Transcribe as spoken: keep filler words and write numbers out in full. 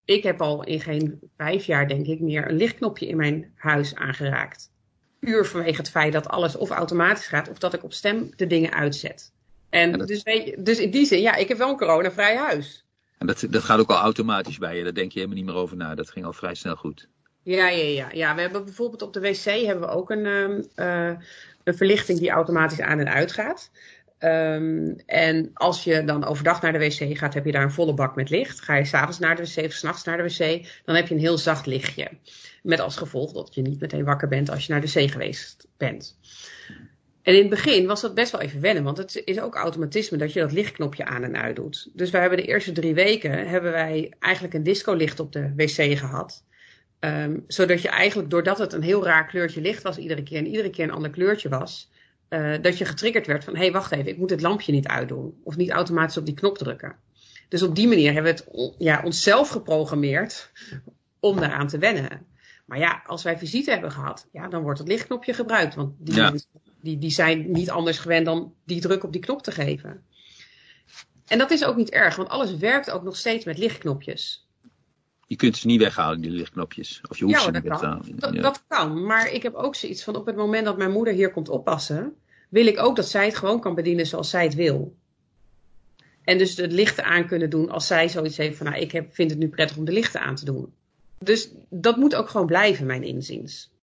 ik heb al in geen vijf jaar, denk ik, meer een lichtknopje in mijn huis aangeraakt. Puur vanwege het feit dat alles of automatisch gaat of dat ik op stem de dingen uitzet. En dat... dus, weet je, dus in die zin, ja, ik heb wel een coronavrij huis. En dat, dat gaat ook al automatisch bij je. Daar denk je helemaal niet meer over na. Dat ging al vrij snel goed. Ja, ja, ja. ja. We hebben bijvoorbeeld op de wc hebben we ook een, um, uh, een verlichting die automatisch aan en uit gaat. Um, en als je dan overdag naar de wc gaat, heb je daar een volle bak met licht. Ga je s'avonds naar de wc of 's nachts naar de wc, dan heb je een heel zacht lichtje. Met als gevolg dat je niet meteen wakker bent als je naar de wc geweest bent. En in het begin was dat best wel even wennen, want het is ook automatisme dat je dat lichtknopje aan en uit doet. Dus wij hebben de eerste drie weken, hebben wij eigenlijk een discolicht op de wc gehad. Um, zodat je eigenlijk, doordat het een heel raar kleurtje licht was iedere keer en iedere keer een ander kleurtje was, uh, dat je getriggerd werd van, hé, hey, wacht even, ik moet het lampje niet uitdoen. Of niet automatisch op die knop drukken. Dus op die manier hebben we het ja, onszelf geprogrammeerd om daaraan te wennen. Maar ja, als wij visite hebben gehad, ja, dan wordt het lichtknopje gebruikt. Want die, ja. die, die zijn niet anders gewend dan die druk op die knop te geven. En dat is ook niet erg, want alles werkt ook nog steeds met lichtknopjes. Je kunt ze niet weghalen, die lichtknopjes. Of je hoeft ja, ze dat niet weg te kan. halen. Dat, ja. dat kan, maar ik heb ook zoiets van op het moment dat mijn moeder hier komt oppassen, wil ik ook dat zij het gewoon kan bedienen zoals zij het wil. En dus het lichten aan kunnen doen als zij zoiets heeft van, nou, ik heb, vind het nu prettig om de lichten aan te doen. Dus dat moet ook gewoon blijven, mijn inziens.